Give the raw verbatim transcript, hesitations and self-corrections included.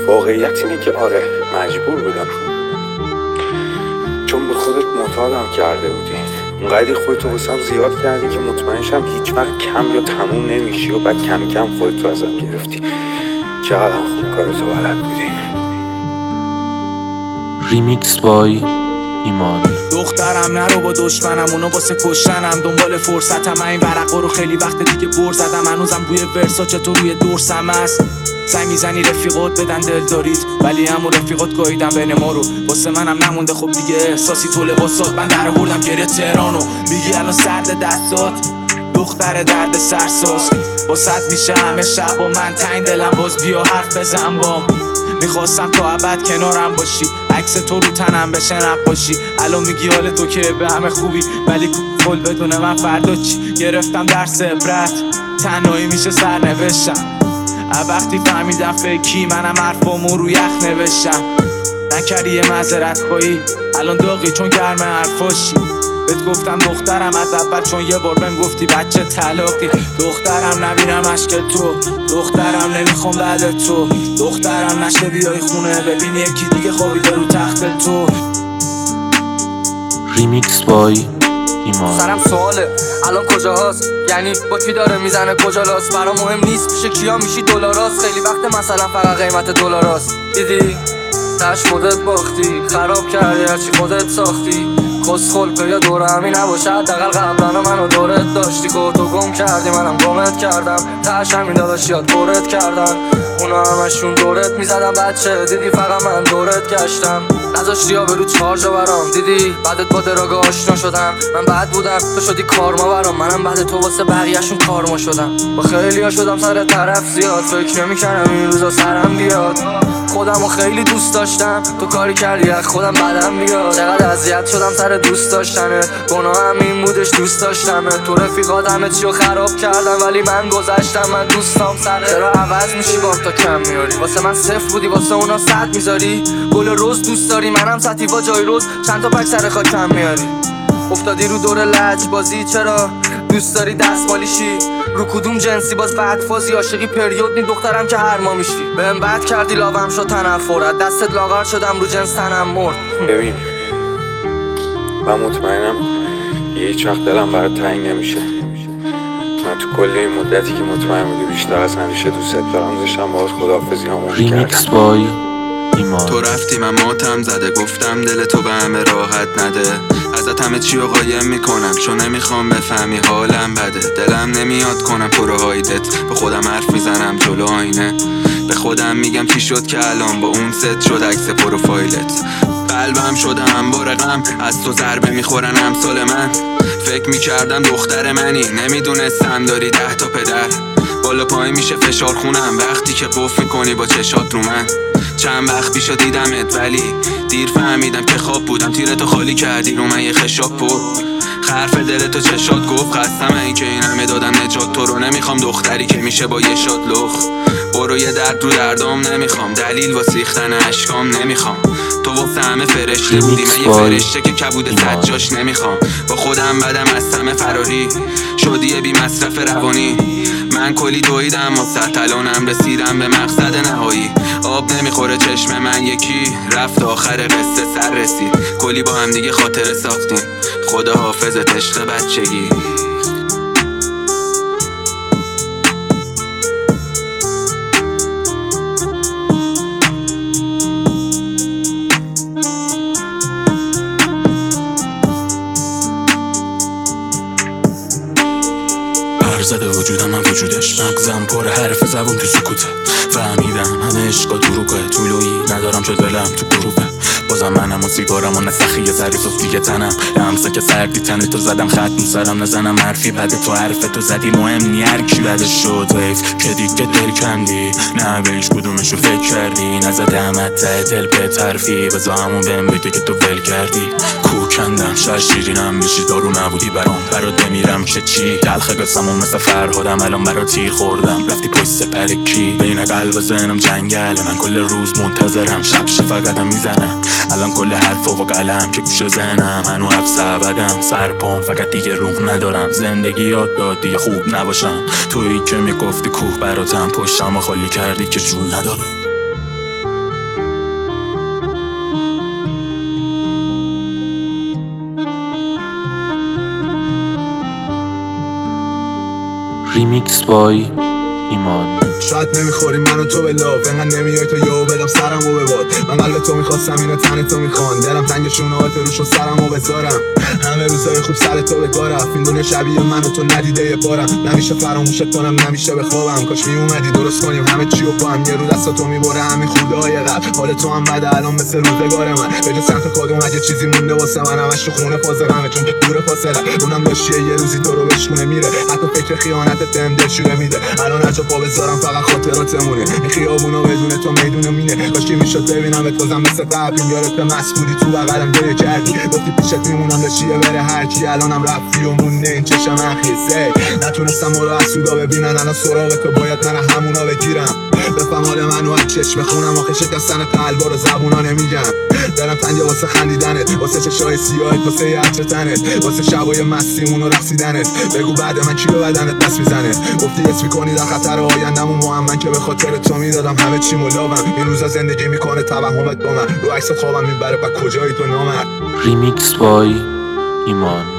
واقعیت اینه که آره مجبور بودم، چون به خودت معتادم کرده بودی. اونقدر خودتو واسم زیاد کردی که مطمئنشم هیچ وقت کم یا تموم نمیشی و بعد کم کم خودتو ازم گرفتی. چقدر خوب کارتو بلد بودی. ریمیکس بای ایمان. دخترم نرو با دشمنم، اونا واسه کشتنم دنبال فرصتم. این ورقا رو خیلی وقت دیگه بر زدم، هنوزم بوی ورساچه تو روی دورسم هست. سعی میزنی رفیقات بدن دل دارید، ولی همون رفیقات گاهیدن بین ما رو. واسه منم نمونده خب دیگه احساسی تو لباسات. من در آوردم گریه تهرانو، میگی الان سرد دستات دختر درد سرساز. واسط میشه همه شب و من تنگ دلم، باز بیا حرف بزن بام. میخواستم تا ابد کنارم باشی، عکس تو رو تنم بشه نقاشی. الان میگی حال تو که به همه خوبی، ولی کل بدون من فردا چی؟ گرفتم درس عبرت، تنهایی میشه سرنوشتم. وقتی فهمیدم فکی منم حرفامو رو یخ نوشتم. نکردی یه معذرت خواهی، الان داغی چون گرم حرفاشی. بهت گفتم دخترم از اول، چون یه بار بهم گفتی بچه طلاقی. دخترم نبینم عشق تو، دخترم نمیخوام بعد تو. دخترم نشه بیای خونه ببینی یکی دیگه خوابیده رو تخت تو. ریمیکس بای ایمان. سرم سواله الان کجاست، یعنی با کی داره میزنه کجا لاست. برام مهم نیست پیش کیا میشی دلاراست، خیلی وقت مثلا فقط قیمت دلاراست. دیدی تش خودت باختی، خراب کردی هرچی خودت ساختی. کس خلقه یا دور همی نباشه، حداقل قبلا منو دورت داشتی. خودتو گم کردی منم گمت کردم، تش همین داداشیات دورت کردن. اونا همشون دورت میزدم بچه، دیدی فقط من دورت گشتم. نذاشتی آبرو چهار جا برام، دیدی بعدت با دراگه آشنا شدم. من بد بودم تو شدی کارما برام، منم بعد تو واسه بقیه‌شون کارما شدم. با خیلیا شدم سر طرف زیاد، فکر نمی‌کردم این روزا سرم بیاد. خودمو خیلی دوست داشتم، تو کاری کردی از خودم بدم بیاد. چقدر اذیت شدم سر دوست داشتنت، گناهم این بودش دوست داشتمه. تو رفیقات همه چیو خراب کردم، ولی من گذشتم. من دوستام سره چرا عوض میشی با تا کم میاری. واسه من صفر بودی واسه اونا صد میذاری. گل روز دوست داری منم سطیوا جای روز، چند تا پک سر خاکم میاری. افتادی رو دور لج بازی، چرا دوست داری دستمالی شی؟ رو کدوم جنسی باز بعد فازی، عاشقی پریود نی دخترم که هر ما میشی. بهم بد کردی لاغم شد تنفرت، دستت لاغر شدم رو جنس تنم مرد. ببین من مطمئنم هیچ وقت دلم برات تنگ نمیشه. من تو کل این مدتی که مطمئن بودی بیشتر از همیشه دوست دارم، داشتم باهات خداحافظی همون ریمیکس بای ایمان. تو رفتی من ماتم زده، گفتم دل تو به همه راحت نده. ازت همه چی رو قایم میکنم، چون نمیخوام بفهمی حالم بده. دلم نمیاد کنم پروهایدت، به خودم حرف میزنم جلو آینه. به خودم میگم چی شد که الان با اون ست شد عکس پروفایلت. قلبم شدم بارقم، از تو ضربه میخورن امثال من. فکر میکردم دختر منی، نمیدونستم داری ده تا پدر. بالا پای میشه فشار خونم وقتی که قف میکنی با چشات رو من. چند وقت پیشا دیدمت ولی دیر فهمیدم که خواب بودم. تیرتو خالی کردی رو من یه خشاب پر. حرف دلتو چشات گفت خستم این که این همه دادم نجات. تو رو نمیخوام دختری که میشه با یه شات لخ. برو یه درد رو دردام نمیخوام، دلیل واسه ریختن اشکام نمیخوام. تو واسه همه فرشته بودی، من یه فرشته که کبود صد جاش نمیخوام. با خودم بدم از همه فراری شدی یه بی مصرف روانی. من کلی دویدم واسه الانم رسیدم به مقصد نهایی. آب نمیخوره چشم من یکی رفت، آخر قصه سر رسید. کلی با هم دیگه خاطره ساختیم، خدا حافظت عشق بچگی. زده وجودم من وجودش، مغزم پر حرف زبون تو سکوته. فهمیدم همه عشقا دروغه، طولویی ندارم شد دلم تو گروبه. بازم منم و سیگارم و نسخی یه ذری صفتی تنم. همسه که سردی تنه تو زدم خط مو سرم نزنم حرفی بده. تو حرف تو زدی مهم نی هر کی بدش شد ویف که دیگه دل کندی. نه بهش کدومشو فکر کردی، نزدم ته دل به طرفی. بزا همون بهم بگه که تو ول کردی. کو کندم شاید شیرینم میشی دارو نبودی برام. برات بمیرم که چی دلخه قسمون مثل فرهادم. الان برات تیر خوردم رفتی پشت سپر کی. بین قلب و ذهنم جنگل، من کل روز منتظرم شب شفقتم میزنم. الان کل حرف و قلم که گوش ذهنم هنو حبس ابدم. سر پام فقط دیگه روح ندارم، زندگی یاد داد دیگه خوب نباشم. تویی که میگفتی کوه براتم، پشتم و خالی کردی که جون ندارم. ریمیکس بای ایمان. شاید نمیخوریم من و تو به لاف، انقدر نمیای تا یهو بدم سرمو به باد. من قلب تو میخواستم اینو تن تو میخوان، دلم تنگ شونهات روش و سرمو بذارم. همه روزای خوب سر تو به کار رفت، این دنیا شبیه من و تو ندیده یه بارم. نمیشه فراموشت کنم، نمیشه بخوابم، کاش میومدی درست کنیم همه چی و با هم. یه رو دستا تو میبره همین خودای قبل، حال تو هم بده الان مثل روزگار من. به جز سمت کادوم اگه چیزی مونده واسه من، همش تو خونه فاضلمه چون که دور فاصله. اونم داشتیه یه روزی تو رو بشونه میره، حتی فکر خیانتت بهم دلشوره میده. الان هر جا پا بذارم فقط خاطراتمونه، این خیابونا بدون تو میدون مینه. کاش که میشد ببینم بازم مثل قبل، یارت به مسئولی تو بغلم گریه کردی، گفتی پیشت میمونم داشتیه بره هر کی. الانم رفتی و مونه این چشم اخیزه، نتونستم رو از سودا ببینن. الان سراغ تو باید من همونا بگیرم، بفهم حال منو از چشم خونم. آخه شکستن قلبا رو زبونا نمیگم، دلم تنگه واسه خندیدنت، واسه چشای سیاهت، واسه عطر تنت، واسه شبای مستیمون و رقصیدنت. بگو بعد من چی به بدنت دست میزنه، گفتی اسم میکنی در خطر آیندم و من که به خاطر تو میدادم همه چی ملاوم. این روزا زندگی میکنه توهمت با من، رو عکست خوابم میبره و کجایی تو نامرد. ریمیکس بای ایمان.